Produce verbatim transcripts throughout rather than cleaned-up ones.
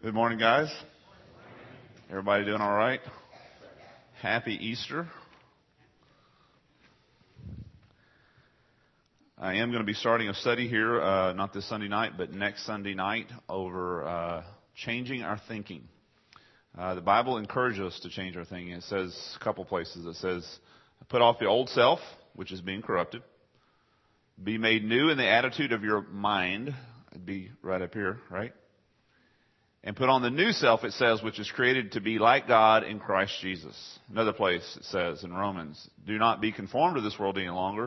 Good morning, guys. Everybody doing all right? Happy Easter. I am going to be starting a study here, uh, not this Sunday night, but next Sunday night over uh, changing our thinking. Uh, the Bible encourages us to change our thinking. It says a couple places. It says, put off the old self, which is being corrupted. Be made new in the attitude of your mind. It'd be right up here, right? And put on the new self, it says, which is created to be like God in Christ Jesus. Another place it says in Romans, do not be conformed to this world any longer.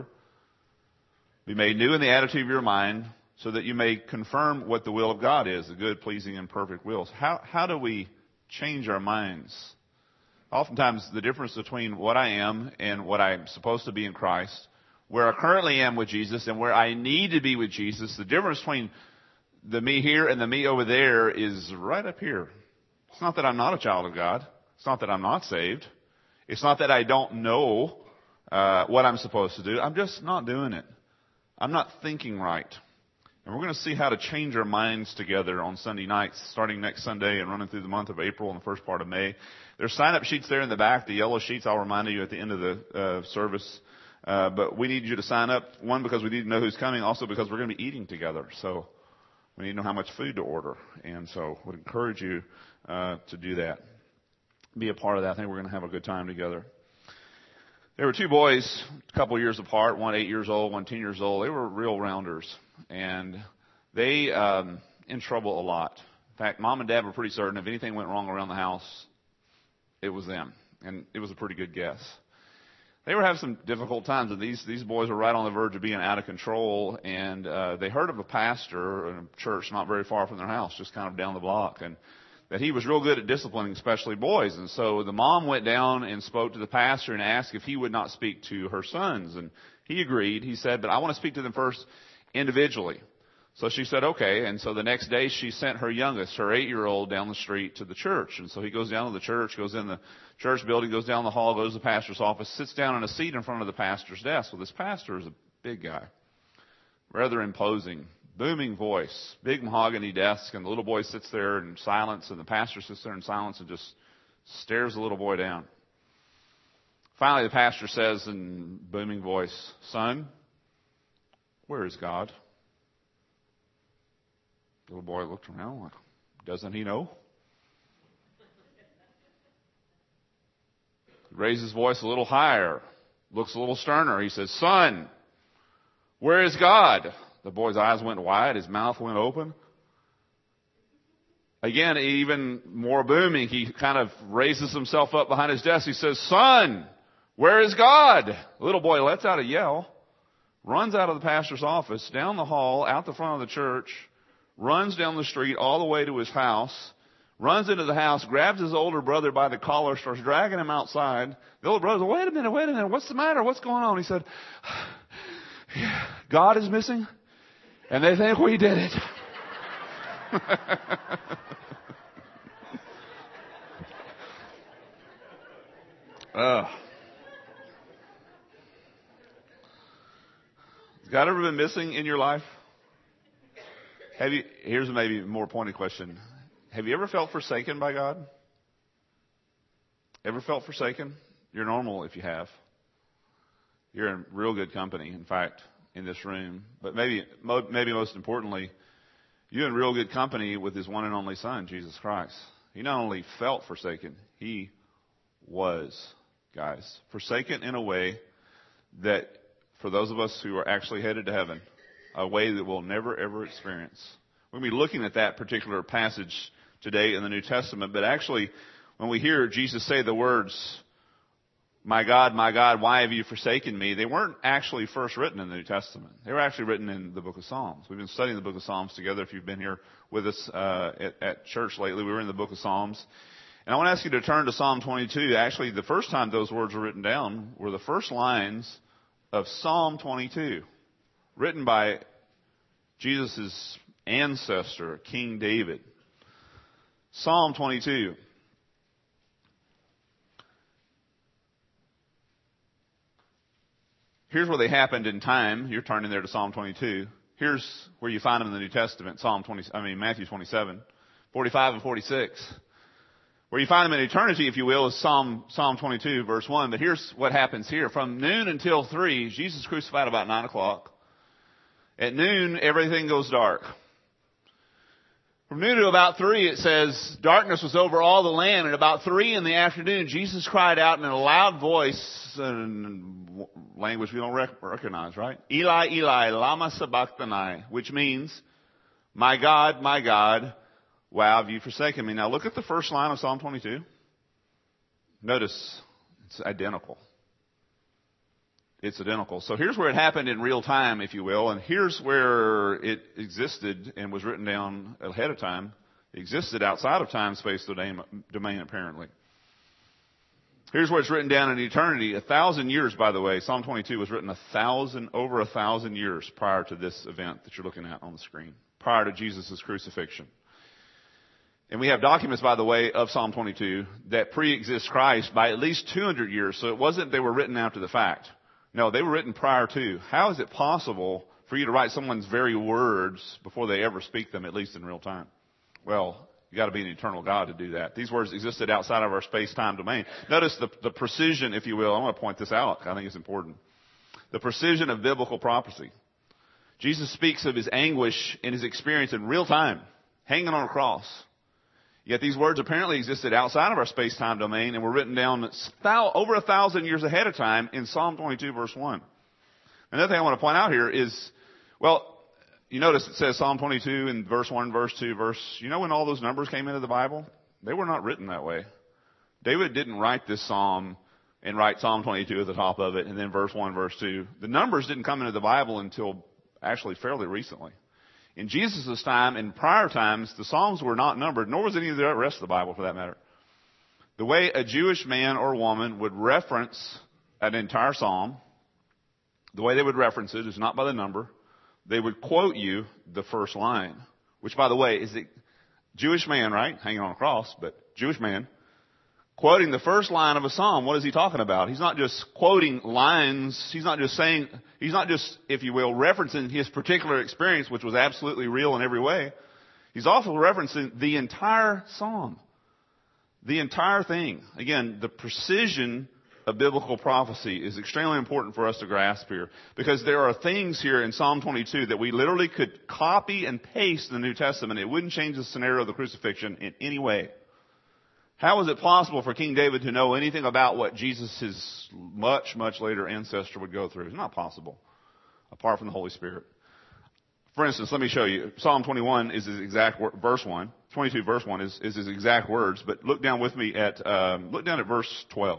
Be made new in the attitude of your mind so that you may confirm what the will of God is, the good, pleasing, and perfect wills. How, how do we change our minds? Oftentimes the difference between what I am and what I'm supposed to be in Christ, where I currently am with Jesus and where I need to be with Jesus, the difference between the me here and the me over there is right up here. It's not that I'm not a child of God. It's not that I'm not saved. It's not that I don't know uh, what I'm supposed to do. I'm just not doing it. I'm not thinking right. And we're going to see how to change our minds together on Sunday nights, starting next Sunday and running through the month of April and the first part of May. There's sign-up sheets there in the back, the yellow sheets. I'll remind you at the end of the uh, service. Uh, but we need you to sign up, one, because we need to know who's coming, also because we're going to be eating together. So we need to know how much food to order. And so I would encourage you uh, to do that. Be a part of that. I think we're going to have a good time together. There were two boys, a couple years apart, one eight years old, one ten years old. They were real rounders. And they um in trouble a lot. In fact, mom and dad were pretty certain if anything went wrong around the house, it was them. And it was a pretty good guess. They were having some difficult times, and these these boys were right on the verge of being out of control. And uh, they heard of a pastor in a church not very far from their house, just kind of down the block, and that he was real good at disciplining, especially boys. And so the mom went down and spoke to the pastor and asked if he would not speak to her sons. And he agreed. He said, "But I want to speak to them first individually." So she said, okay. And so the next day she sent her youngest, her eight-year-old, down the street to the church. And so he goes down to the church, goes in the church building, goes down the hall, goes to the pastor's office, sits down on a seat in front of the pastor's desk. Well, this pastor is a big guy, rather imposing, booming voice, big mahogany desk. And the little boy sits there in silence, and the pastor sits there in silence and just stares the little boy down. Finally, the pastor says in booming voice, "Son, where is God?" The little boy looked around like, doesn't he know? He raised his voice a little higher, looks a little sterner. He says, "Son, where is God?" The boy's eyes went wide, his mouth went open. Again, even more booming, he kind of raises himself up behind his desk. He says, "Son, where is God?" The little boy lets out a yell, runs out of the pastor's office, down the hall, out the front of the church, runs down the street all the way to his house, runs into the house, grabs his older brother by the collar, starts dragging him outside. The older brother said, "Wait a minute, wait a minute, what's the matter? What's going on?" He said, "God is missing, and they think we did it." uh. Has God ever been missing in your life? Have you, here's maybe a more pointed question. Have you ever felt forsaken by God? Ever felt forsaken? You're normal if you have. You're in real good company, in fact, in this room. But maybe, maybe most importantly, you're in real good company with His one and only Son, Jesus Christ. He not only felt forsaken, He was, guys. Forsaken in a way that, for those of us who are actually headed to heaven, a way that we'll never, ever experience. We'll be looking at that particular passage today in the New Testament. But actually, when we hear Jesus say the words, "My God, my God, why have you forsaken me?" they weren't actually first written in the New Testament. They were actually written in the book of Psalms. We've been studying the book of Psalms together. If you've been here with us uh, at, at church lately, we were in the book of Psalms. And I want to ask you to turn to Psalm twenty-two. Actually, the first time those words were written down were the first lines of Psalm twenty-two. Written by Jesus' ancestor, King David. Psalm twenty-two. Here's where they happened in time. You're turning there to Psalm twenty-two. Here's where you find them in the New Testament. Psalm twenty, I mean Matthew twenty-seven, forty-five and forty-six. Where you find them in eternity, if you will, is Psalm, Psalm twenty-two, verse one. But here's what happens here. From noon until three, Jesus is crucified about nine o'clock. At noon, everything goes dark. From noon to about three, it says, darkness was over all the land. And about three in the afternoon, Jesus cried out in a loud voice, in language we don't rec- recognize, right? Eli, Eli, lama sabachthani, which means, my God, my God, why have you forsaken me? Now look at the first line of Psalm twenty-two. Notice, it's identical. It's identical. So here's where it happened in real time, if you will, and here's where it existed and was written down ahead of time. It existed outside of time, space, domain, apparently. Here's where it's written down in eternity. A thousand years, by the way. Psalm twenty-two was written a thousand, over a thousand years prior to this event that you're looking at on the screen, prior to Jesus' crucifixion. And we have documents, by the way, of Psalm twenty-two that pre-exist Christ by at least two hundred years. So it wasn't they were written after the fact. No, they were written prior to. How is it possible for you to write someone's very words before they ever speak them, at least in real time? Well, you got to be an eternal God to do that. These words existed outside of our space-time domain. Notice the, the precision, if you will. I want to point this out. I think it's important. The precision of biblical prophecy. Jesus speaks of his anguish and his experience in real time, hanging on a cross. Yet these words apparently existed outside of our space-time domain and were written down over a thousand years ahead of time in Psalm twenty-two, verse one. Another thing I want to point out here is, well, you notice it says Psalm twenty-two in verse one, verse two, verse, you know when all those numbers came into the Bible? They were not written that way. David didn't write this psalm and write Psalm twenty-two at the top of it and then verse one, verse two. The numbers didn't come into the Bible until actually fairly recently. In Jesus' time and prior times, the Psalms were not numbered, nor was any of the rest of the Bible for that matter. The way a Jewish man or woman would reference an entire Psalm, the way they would reference it is not by the number. They would quote you the first line, which, by the way, is the Jewish man, right? Hanging on a cross, but Jewish man. Quoting the first line of a psalm, what is he talking about? He's not just quoting lines. He's not just saying, he's not just, if you will, referencing his particular experience, which was absolutely real in every way. He's also referencing the entire psalm. The entire thing. Again, the precision of biblical prophecy is extremely important for us to grasp here. Because there are things here in Psalm twenty-two that we literally could copy and paste in the New Testament. It wouldn't change the scenario of the crucifixion in any way. How is it possible for King David to know anything about what Jesus, his much, much later ancestor, would go through? It's not possible, apart from the Holy Spirit. For instance, let me show you. Psalm twenty-one is his exact word, verse one. twenty-two verse one is, is his exact words. But look down with me at, um, look down at verse twelve.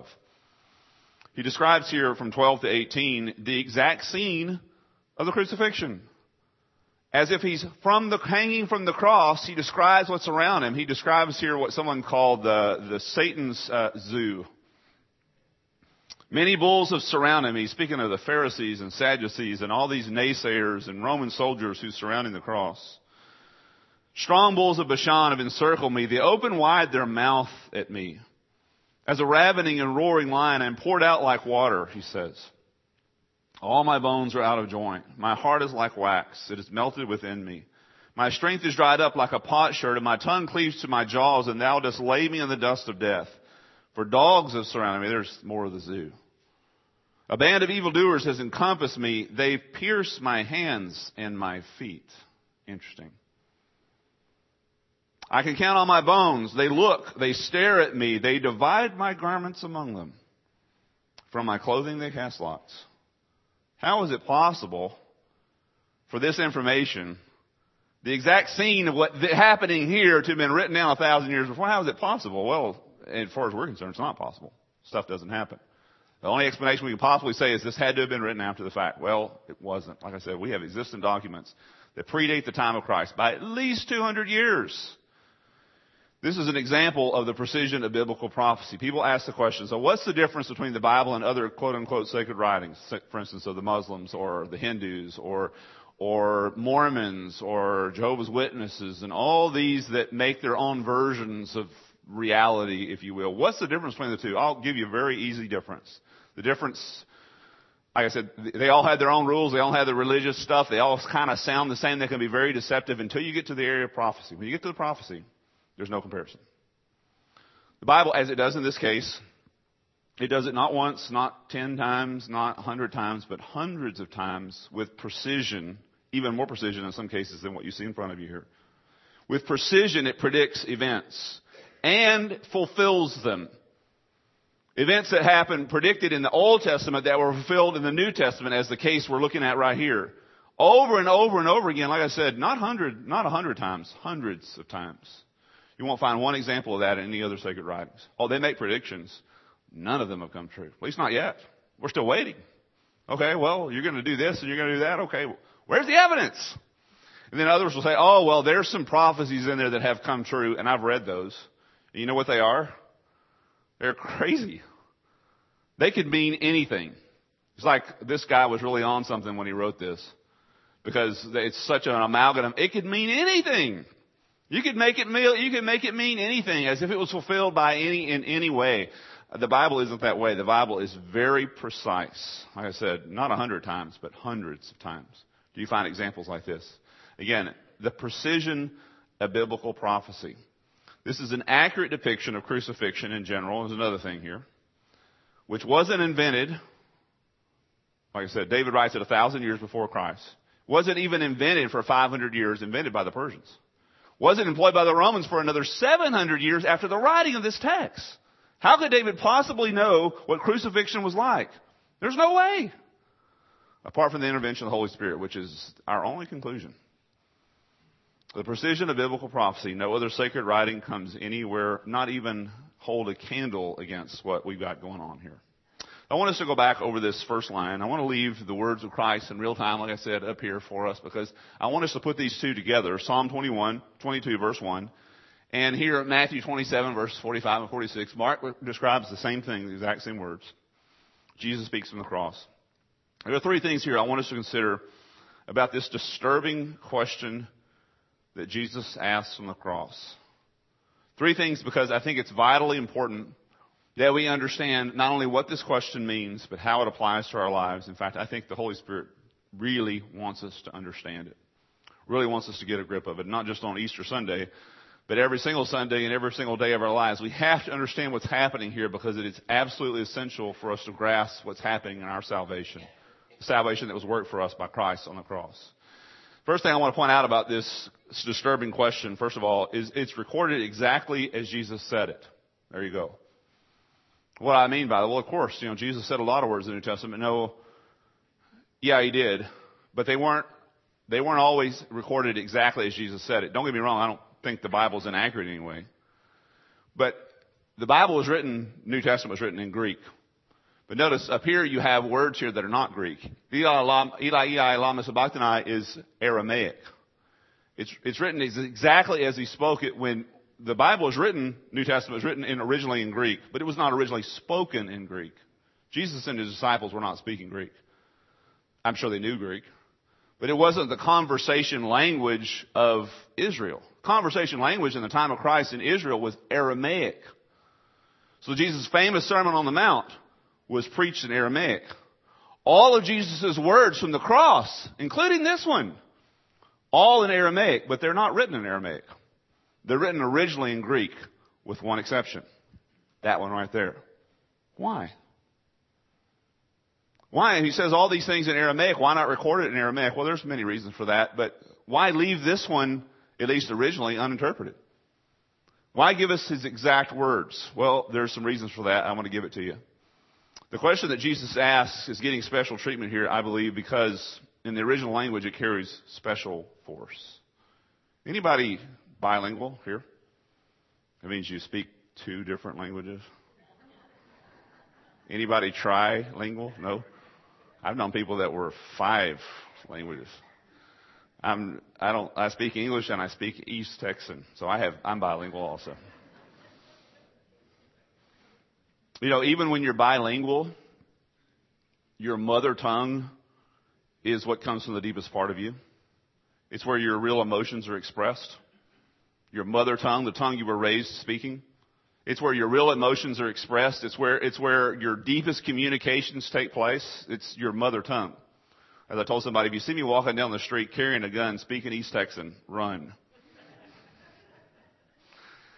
He describes here from twelve to eighteen the exact scene of the crucifixion. As if he's from the, hanging from the cross, he describes what's around him. He describes here what someone called the, the Satan's uh, zoo. Many bulls have surrounded him. He's speaking of the Pharisees and Sadducees and all these naysayers and Roman soldiers who surrounding the cross. Strong bulls of Bashan have encircled me. They open wide their mouth at me. As a ravening and roaring lion, I am poured out like water, he says. All my bones are out of joint. My heart is like wax. It is melted within me. My strength is dried up like a potsherd, and my tongue cleaves to my jaws, and thou dost lay me in the dust of death. For dogs have surrounded me. There's more of the zoo. A band of evildoers has encompassed me. They pierce my hands and my feet. Interesting. I can count on my bones. They look, they stare at me. They divide my garments among them. From my clothing they cast lots. How is it possible for this information, the exact scene of what's happening here, to have been written down a thousand years before? How is it possible? Well, as far as we're concerned, it's not possible. Stuff doesn't happen. The only explanation we can possibly say is this had to have been written after the fact. Well, it wasn't. Like I said, we have existing documents that predate the time of Christ by at least two hundred years. This is an example of the precision of biblical prophecy. People ask the question, so what's the difference between the Bible and other quote-unquote sacred writings, for instance, of the Muslims or the Hindus or or Mormons or Jehovah's Witnesses and all these that make their own versions of reality, if you will? What's the difference between the two? I'll give you a very easy difference. The difference, like I said, they all had their own rules. They all had their religious stuff. They all kind of sound the same. They can be very deceptive until you get to the area of prophecy. When you get to the prophecy, There's no comparison. The Bible, as it does in this case, it does it not once, not ten times, not a hundred times, but hundreds of times with precision, even more precision in some cases than what you see in front of you here. With precision, it predicts events and fulfills them. Events that happened predicted in the Old Testament that were fulfilled in the New Testament, as the case we're looking at right here. Over and over and over again, like I said, not hundred, not a hundred times, hundreds of times. You won't find one example of that in any other sacred writings. Oh, they make predictions. None of them have come true. At least not yet. We're still waiting. Okay, well, you're going to do this and you're going to do that. Okay, where's the evidence? And then others will say, oh, well, there's some prophecies in there that have come true, and I've read those. And you know what they are? They're crazy. They could mean anything. It's like this guy was really on something when he wrote this, because it's such an amalgam. It could mean anything. You could make it mean, you could make it mean anything, as if it was fulfilled by any, in any way. The Bible isn't that way. The Bible is very precise. Like I said, not a hundred times, but hundreds of times. Do you find examples like this? Again, the precision of biblical prophecy. This is an accurate depiction of crucifixion in general. There's another thing here, which wasn't invented. Like I said, David writes it a thousand years before Christ. Wasn't even invented for five hundred years, invented by the Persians. Wasn't employed by the Romans for another seven hundred years after the writing of this text. How could David possibly know what crucifixion was like? There's no way. Apart from the intervention of the Holy Spirit, which is our only conclusion. The precision of biblical prophecy, no other sacred writing comes anywhere, not even hold a candle against what we've got going on here. I want us to go back over this first line. I want to leave the words of Christ in real time, like I said, up here for us, because I want us to put these two together. Psalm twenty-one, twenty-two, verse one. And here at Matthew twenty-seven, verse forty-five and forty-six, Mark describes the same thing, the exact same words. Jesus speaks from the cross. There are three things here I want us to consider about this disturbing question that Jesus asks from the cross. Three things, because I think it's vitally important that we understand not only what this question means, but how it applies to our lives. In fact, I think the Holy Spirit really wants us to understand it. Really wants us to get a grip of it, not just on Easter Sunday, but every single Sunday and every single day of our lives. We have to understand what's happening here, because it is absolutely essential for us to grasp what's happening in our salvation. The salvation that was worked for us by Christ on the cross. First thing I want to point out about this disturbing question, first of all, is it's recorded exactly as Jesus said it. There you go. What I mean by that, well, of course, you know, Jesus said a lot of words in the New Testament. No, yeah, he did, but they weren't, they weren't always recorded exactly as Jesus said it. Don't get me wrong, I don't think the Bible is inaccurate in any way. But the Bible was written, New Testament was written in Greek. But notice, up here you have words here that are not Greek. Eli, Eli, lama sabachthani is Aramaic. It's, it's written exactly as he spoke it when the Bible was written, New Testament was written in, originally in Greek, but it was not originally spoken in Greek. Jesus and his disciples were not speaking Greek. I'm sure they knew Greek. But it wasn't the conversation language of Israel. Conversation language in the time of Christ in Israel was Aramaic. So Jesus' famous Sermon on the Mount was preached in Aramaic. All of Jesus' words from the cross, including this one, all in Aramaic, but they're not written in Aramaic. They're written originally in Greek, with one exception. That one right there. Why? Why? He says all these things in Aramaic. Why not record it in Aramaic? Well, there's many reasons for that, but why leave this one, at least originally, uninterpreted? Why give us his exact words? Well, there's some reasons for that. I want to give it to you. The question that Jesus asks is getting special treatment here, I believe, because in the original language it carries special force. Anybody bilingual here? That means you speak two different languages. Anybody trilingual? No? I've known people that were five languages. I'm, I don't, I speak English and I speak East Texan. So I have, I'm bilingual also. You know, even when you're bilingual, your mother tongue is what comes from the deepest part of you. It's where your real emotions are expressed. Your mother tongue, the tongue you were raised speaking. It's where your real emotions are expressed. It's where, it's where your deepest communications take place. It's your mother tongue. As I told somebody, if you see me walking down the street carrying a gun, speaking East Texan, run.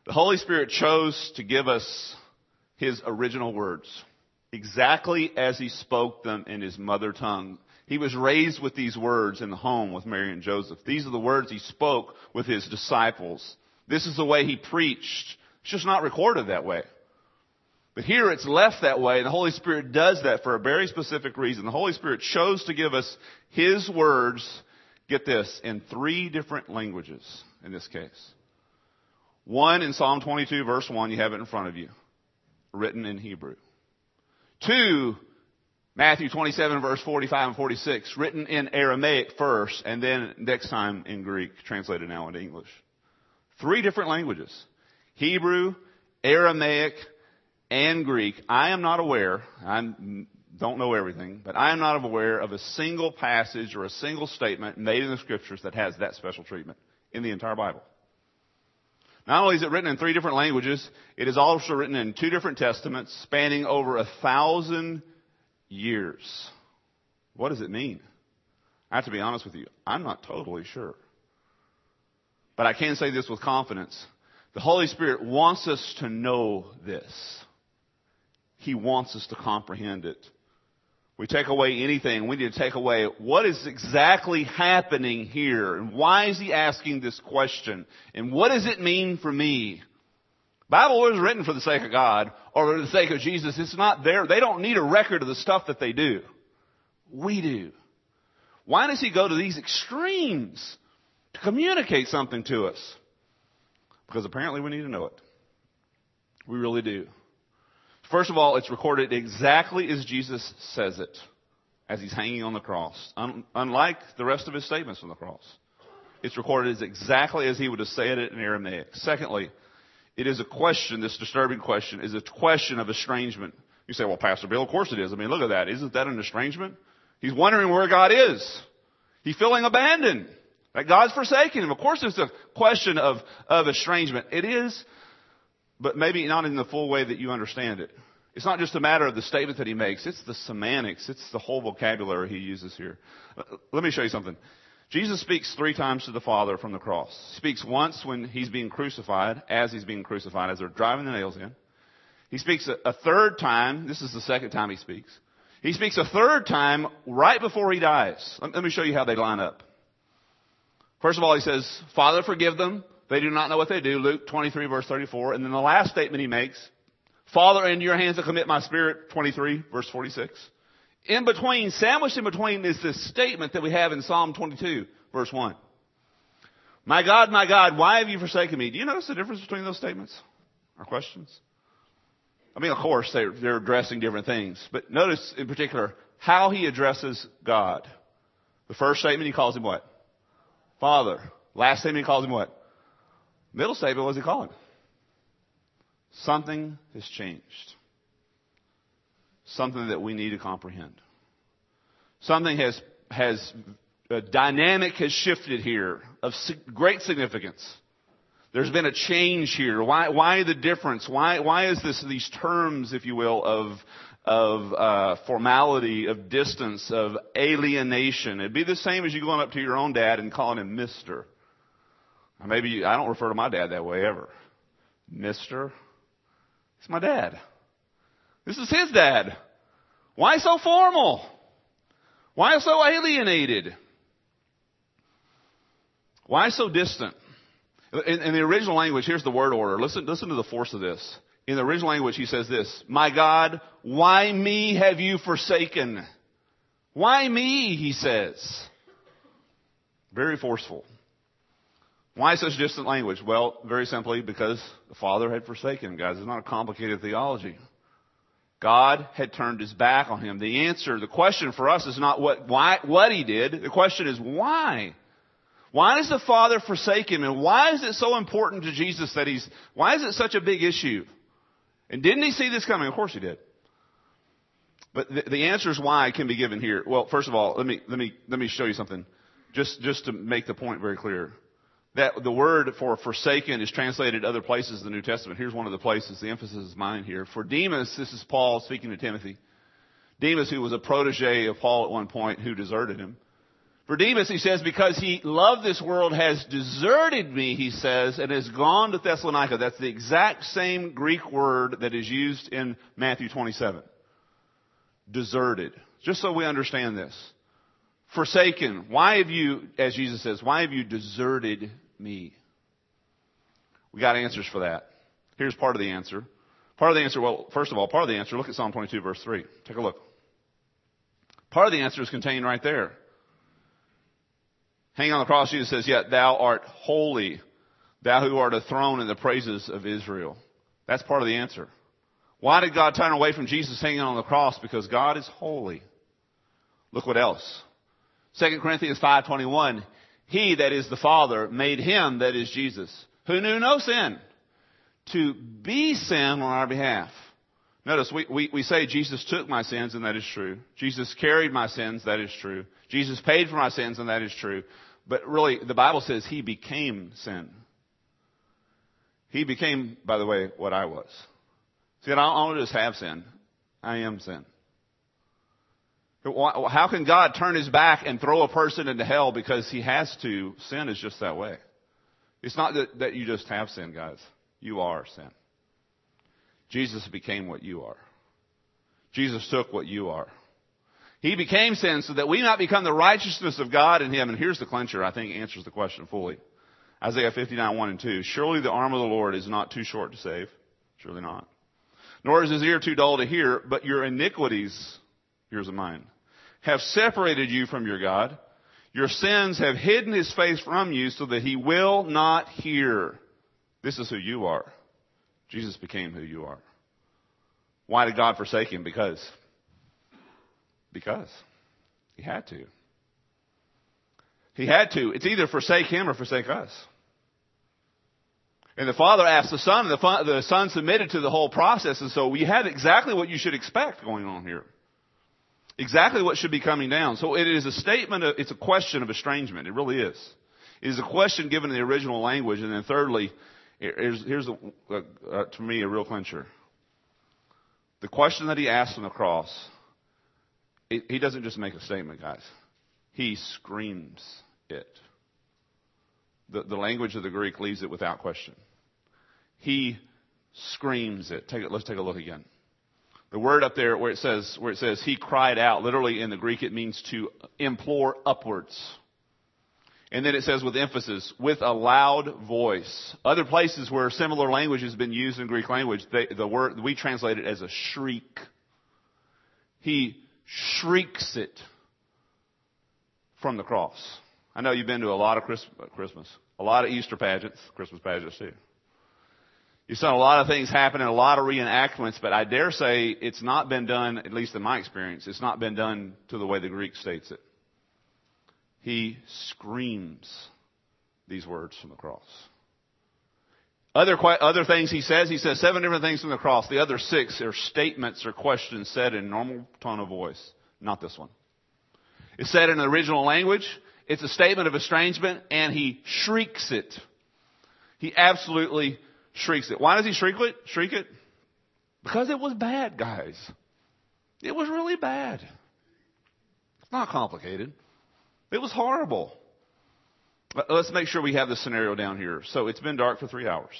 The Holy Spirit chose to give us His original words, exactly as He spoke them in His mother tongue. He was raised with these words in the home with Mary and Joseph. These are the words He spoke with His disciples. This is the way He preached. It's just not recorded that way. But here it's left that way, and the Holy Spirit does that for a very specific reason. The Holy Spirit chose to give us His words, get this, in three different languages in this case. One, in Psalm twenty-two, verse one, you have it in front of you, written in Hebrew. Two, Matthew twenty-seven, verse forty-five and forty-six, written in Aramaic first, and then next time in Greek, translated now into English. Three different languages. Hebrew, Aramaic, and Greek. I am not aware, I don't know everything, but I am not aware of a single passage or a single statement made in the Scriptures that has that special treatment in the entire Bible. Not only is it written in three different languages, it is also written in two different testaments spanning over a thousand years. What does it mean? I have to be honest with you. I'm not totally sure. But I can say this with confidence. The Holy Spirit wants us to know this. He wants us to comprehend it. We take away anything, we need to take away what is exactly happening here, and why is He asking this question, and what does it mean for me? The Bible was written for the sake of God, or for the sake of Jesus. It's not there. They don't need a record of the stuff that they do. We do. Why does He go to these extremes to communicate something to us? Because apparently we need to know it. We really do. First of all, it's recorded exactly as Jesus says it, as He's hanging on the cross. Un- unlike the rest of His statements on the cross. It's recorded as exactly as He would have said it in Aramaic. Secondly, it is a question, this disturbing question, is a question of estrangement. You say, well, Pastor Bill, of course it is. I mean, look at that. Isn't that an estrangement? He's wondering where God is. He's feeling abandoned. That God's forsaken Him. Of course it's a question of, of estrangement. It is, but maybe not in the full way that you understand it. It's not just a matter of the statement that He makes. It's the semantics. It's the whole vocabulary He uses here. Let me show you something. Jesus speaks three times to the Father from the cross. He speaks once when He's being crucified, as He's being crucified, as they're driving the nails in. He speaks a, a third time. This is the second time He speaks. He speaks a third time right before He dies. Let, let me show you how they line up. First of all, He says, Father, forgive them. They do not know what they do. Luke twenty-three, verse thirty-four. And then the last statement He makes, Father, into your hands I commit my spirit, twenty-three, verse forty-six. In between, sandwiched in between, is this statement that we have in Psalm twenty-two, verse one. My God, my God, why have you forsaken me? Do you notice the difference between those statements or questions? I mean, of course, they're, they're addressing different things. But notice in particular how He addresses God. The first statement He calls Him what? Father. Last statement He calls Him what? Middle statement, what does He call Him? Something has changed. Something that we need to comprehend. Something has, has, a dynamic has shifted here of great significance. There's been a change here. Why, why the difference? Why, why is this, these terms, if you will, of, of, uh, formality, of distance, of alienation? It'd be the same as you going up to your own dad and calling him Mister. Or maybe, I don't refer to my dad that way ever. Mister It's my dad. This is his dad. Why so formal? Why so alienated? Why so distant? In, in the original language, here's the word order. Listen, listen to the force of this. In the original language, he says this, My God, why me have you forsaken? Why me, he says. Very forceful. Why such distant language? Well, very simply, because the Father had forsaken him, guys. It's not a complicated theology. God had turned His back on him. The answer, the question for us is not what, why, what He did. The question is why? Why does the Father forsake him? And why is it so important to Jesus that He's, why is it such a big issue? And didn't He see this coming? Of course He did. But the, the answers why can be given here. Well, first of all, let me, let me, let me show you something. Just, just to make the point very clear. That the word for forsaken is translated other places in the New Testament. Here's one of the places. The emphasis is mine here. For Demas, this is Paul speaking to Timothy. Demas, who was a protege of Paul at one point, who deserted him. For Demas, he says, because he loved this world, has deserted me, he says, and has gone to Thessalonica. That's the exact same Greek word that is used in Matthew twenty-seven. Deserted. Just so we understand this. Forsaken. Why have you, as Jesus says, why have you deserted me? We got answers for that. Here's part of the answer. Part of the answer, well, first of all, part of the answer, look at Psalm twenty-two, verse three. Take a look. Part of the answer is contained right there. Hanging on the cross, Jesus says, yet thou art holy, thou who art enthroned in the praises of Israel. That's part of the answer. Why did God turn away from Jesus hanging on the cross? Because God is holy. Look what else. Second Corinthians five twenty-one. He, that is the Father, made him, that is Jesus, who knew no sin, to be sin on our behalf. Notice, we, we, we say Jesus took my sins, and that is true. Jesus carried my sins, that is true. Jesus paid for my sins, and that is true. But really, the Bible says he became sin. He became, by the way, what I was. See, I don't just have sin. I am sin. How can God turn his back and throw a person into hell because he has to? Sin is just that way. It's not that, that you just have sin, guys. You are sin. Jesus became what you are. Jesus took what you are. He became sin so that we might become the righteousness of God in him. And here's the clincher, I think, answers the question fully. Isaiah fifty-nine, one and two. Surely the arm of the Lord is not too short to save. Surely not. Nor is his ear too dull to hear. But your iniquities, yours and mine, have separated you from your God. Your sins have hidden his face from you so that he will not hear. This is who you are. Jesus became who you are. Why did God forsake him? Because. Because. He had to. He had to. It's either forsake him or forsake us. And the Father asked the Son, and the, fun, the Son submitted to the whole process. And so we had exactly what you should expect going on here. Exactly what should be coming down. So it is a statement, of, it's a question of estrangement. It really is. It is a question given in the original language. And then thirdly, here's, here's a, uh, to me a real clincher. The question that he asked on the cross, it, he doesn't just make a statement, guys. He screams it. The, the language of the Greek leaves it without question. He screams it. Take it. Let's take a look again. The word up there where it says, where it says he cried out, literally in the Greek it means to implore upwards. And then it says with emphasis, with a loud voice. Other places where similar language has been used in Greek language, they, the word, we translate it as a shriek. He shrieks it from the cross. I know you've been to a lot of Christmas, a lot of Easter pageants, Christmas pageants too. You've seen a lot of things happen and a lot of reenactments, but I dare say it's not been done, at least in my experience, it's not been done to the way the Greek states it. He screams these words from the cross. Other, other things he says, he says seven different things from the cross. The other six are statements or questions said in normal tone of voice. Not this one. It's said in the original language. It's a statement of estrangement, and he shrieks it. He absolutely shrieks it. Why does he shriek it? Shriek it? Because it was bad, guys. It was really bad. It's not complicated. It was horrible. Let's make sure we have the scenario down here. So it's been dark for three hours.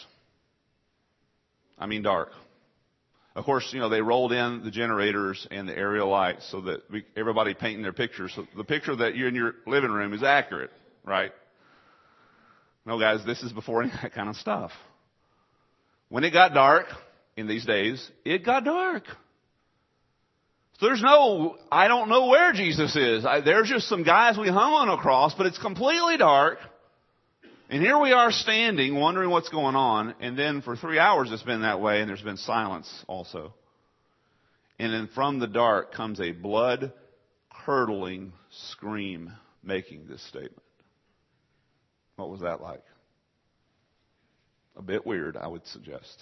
I mean dark. Of course, you know, they rolled in the generators and the aerial lights so that we, everybody painting their pictures. So the picture that you're in your living room is accurate, right? No, guys, this is before any of that kind of stuff. When it got dark in these days, it got dark. So there's no, I don't know where Jesus is. I, there's just some guys we hung on a cross, but it's completely dark. And here we are standing, wondering what's going on. And then for three hours it's been that way, and there's been silence also. And then from the dark comes a blood-curdling scream making this statement. What was that like? A bit weird, I would suggest.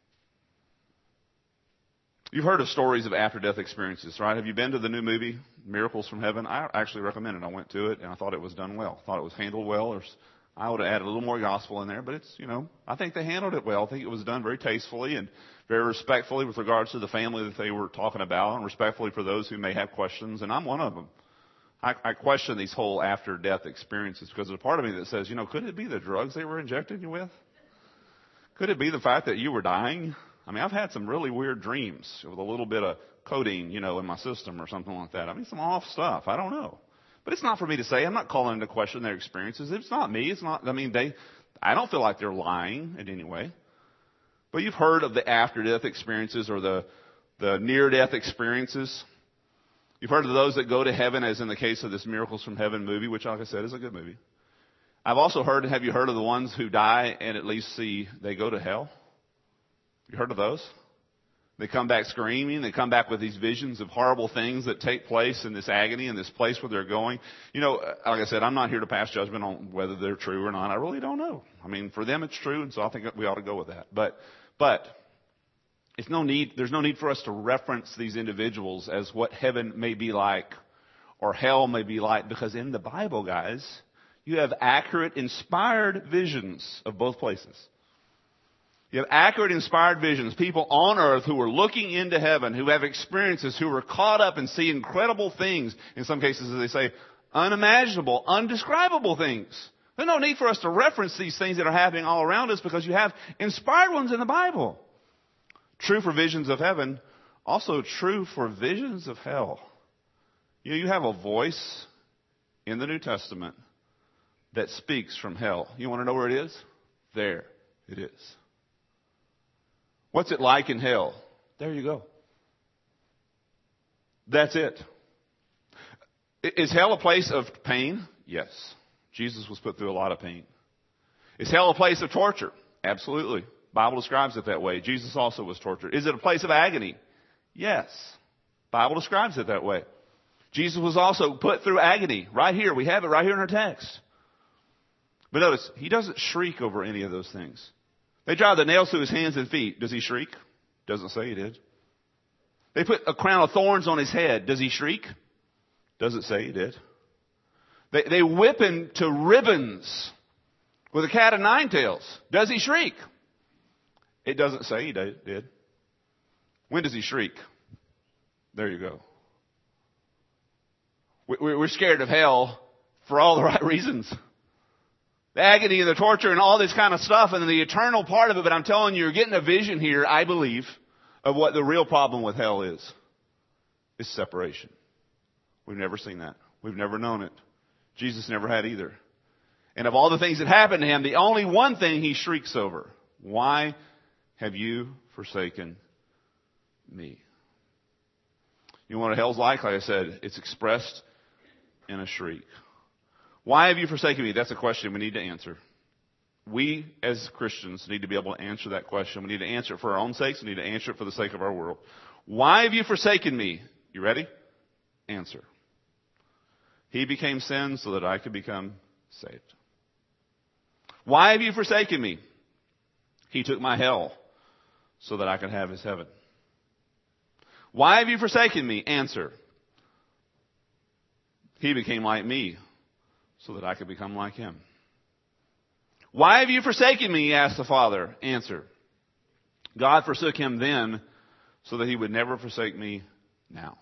You've heard of stories of after-death experiences, right? Have you been to the new movie, Miracles from Heaven? I actually recommend it. I went to it, and I thought it was done well. I thought it was handled well. There's, I would have added a little more gospel in there, but it's, you know, I think they handled it well. I think it was done very tastefully and very respectfully with regards to the family that they were talking about, and respectfully for those who may have questions, and I'm one of them. I, I question these whole after-death experiences because there's a part of me that says, you know, could it be the drugs they were injecting you with? Could it be the fact that you were dying? I mean, I've had some really weird dreams with a little bit of codeine, you know, in my system or something like that. I mean, some off stuff. I don't know. But it's not for me to say. I'm not calling into question their experiences. It's not me. It's not, I mean, they, I don't feel like they're lying in any way. But you've heard of the after-death experiences or the, the near-death experiences. You've heard of those that go to heaven, as in the case of this Miracles from Heaven movie, which, like I said, is a good movie. I've also heard, have you heard of the ones who die and at least see they go to hell? You heard of those? They come back screaming. They come back with these visions of horrible things that take place in this agony, in this place where they're going. You know, like I said, I'm not here to pass judgment on whether they're true or not. I really don't know. I mean, for them it's true, and so I think we ought to go with that. But, but, it's no need, there's no need for us to reference these individuals as what heaven may be like or hell may be like, because in the Bible, guys, you have accurate, inspired visions of both places. You have accurate, inspired visions. People on earth who are looking into heaven, who have experiences, who are caught up and see incredible things. In some cases, as they say, unimaginable, undescribable things. There's no need for us to reference these things that are happening all around us because you have inspired ones in the Bible. True for visions of heaven, also true for visions of hell. You know, you have a voice in the New Testament that speaks from hell. You want to know where it is? There it is. What's it like in hell? There you go. That's it. Is hell a place of pain? Yes. Jesus was put through a lot of pain. Is hell a place of torture? Absolutely. The Bible describes it that way. Jesus also was tortured. Is it a place of agony? Yes. The Bible describes it that way. Jesus was also put through agony. Right here. We have it right here in our text. But notice, he doesn't shriek over any of those things. They drive the nails through his hands and feet. Does he shriek? Doesn't say he did. They put a crown of thorns on his head. Does he shriek? Doesn't say he did. They, they whip him to ribbons with a cat of nine tails. Does he shriek? It doesn't say he did. When does he shriek? There you go. We're scared of hell for all the right reasons. The agony and the torture and all this kind of stuff and the eternal part of it. But I'm telling you, you're getting a vision here, I believe, of what the real problem with hell is. It's separation. We've never seen that. We've never known it. Jesus never had either. And of all the things that happened to him, the only one thing he shrieks over. Why have you forsaken me? You know what hell's like? Like I said, it's expressed in a shriek. Why have you forsaken me? That's a question we need to answer. We, as Christians, need to be able to answer that question. We need to answer it for our own sakes. We need to answer it for the sake of our world. Why have you forsaken me? You ready? Answer. He became sin so that I could become saved. Why have you forsaken me? He took my hell so that I could have his heaven. Why have you forsaken me? Answer. He became like me so that I could become like him. Why have you forsaken me? Asked the Father. Answer. God forsook him then so that he would never forsake me now.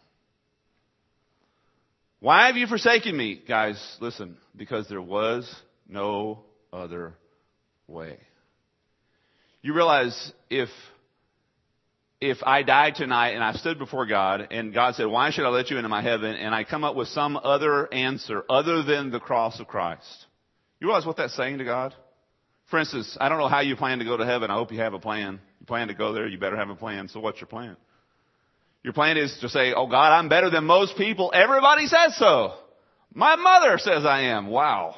Why have you forsaken me? Guys, listen, because there was no other way. You realize if if I died tonight and I stood before God and God said, why should I let you into my heaven? And I come up with some other answer other than the cross of Christ. You realize what that's saying to God? For instance, I don't know how you plan to go to heaven. I hope you have a plan. You plan to go there, you better have a plan. So what's your plan? Your plan is to say, oh God, I'm better than most people. Everybody says so. My mother says I am. Wow.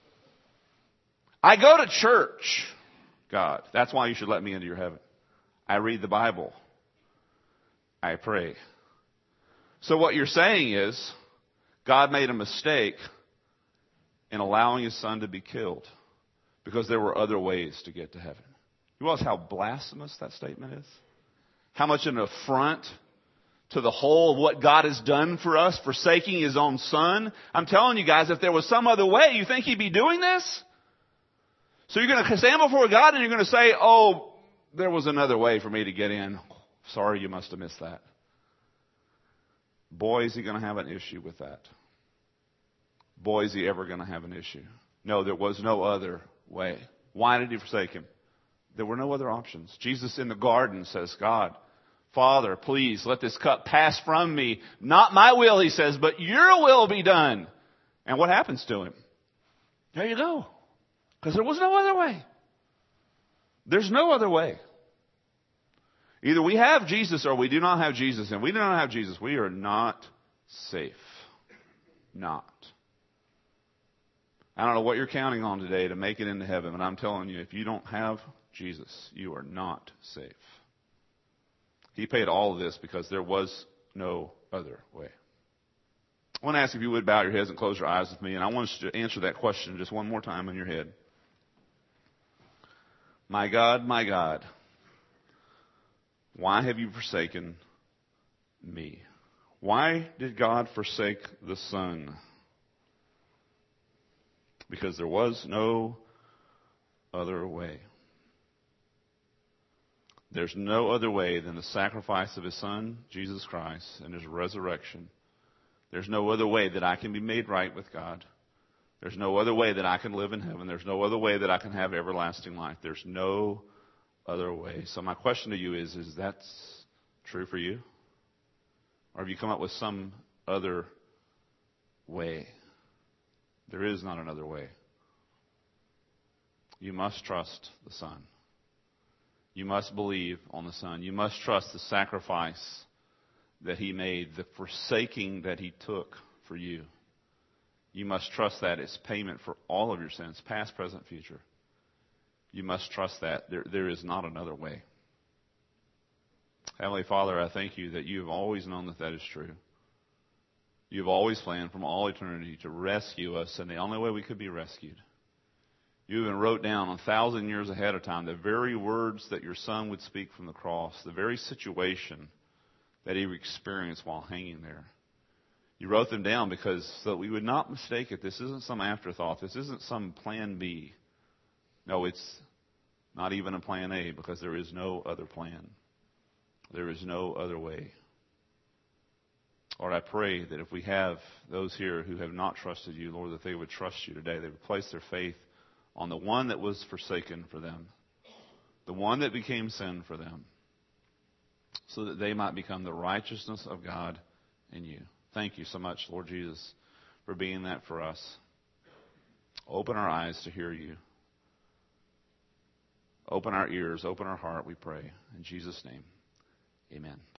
I go to church. God, that's why you should let me into your heaven. I read the Bible. I pray. So what you're saying is, God made a mistake in allowing his son to be killed because there were other ways to get to heaven. You realize how blasphemous that statement is? How much an affront to the whole of what God has done for us, forsaking his own son. I'm telling you guys, if there was some other way, you think he'd be doing this? So you're going to stand before God and you're going to say, oh, there was another way for me to get in. Sorry, you must have missed that. Boy, is he going to have an issue with that. boy, is he ever going to have an issue. No, there was no other way. Why did he forsake him? There were no other options. Jesus in the garden says, God, Father, please let this cup pass from me. Not my will, he says, but your will be done. And what happens to him? There you go. Because there was no other way. There's no other way. Either we have Jesus or we do not have Jesus. And we do not have Jesus. We are not safe. Not. I don't know what you're counting on today to make it into heaven, but I'm telling you, if you don't have Jesus, you are not safe. He paid all of this because there was no other way. I want to ask if you would bow your heads and close your eyes with me, and I want you to answer that question just one more time in your head. My God, my God, why have you forsaken me? Why did God forsake the Son? Because there was no other way. There's no other way than the sacrifice of His Son, Jesus Christ, and His resurrection. There's no other way that I can be made right with God. There's no other way that I can live in heaven. There's no other way that I can have everlasting life. There's no other way. So my question to you is, is that true for you? Or have you come up with some other way? There is not another way. You must trust the Son. You must believe on the Son. You must trust the sacrifice that He made, the forsaking that He took for you. You must trust that as payment for all of your sins, past, present, future. You must trust that. There, there is not another way. Heavenly Father, I thank you that you have always known that that is true. You've always planned from all eternity to rescue us, and the only way we could be rescued. You even wrote down a thousand years ahead of time the very words that your Son would speak from the cross, the very situation that He experienced while hanging there. You wrote them down because so that we would not mistake it. This isn't some afterthought. This isn't some plan B. No, it's not even a plan A, because there is no other plan. There is no other way. Lord, I pray that if we have those here who have not trusted you, Lord, that they would trust you today. They would place their faith on the one that was forsaken for them, the one that became sin for them, so that they might become the righteousness of God in you. Thank you so much, Lord Jesus, for being that for us. Open our eyes to hear you. Open our ears, open our heart, we pray. In Jesus' name, amen.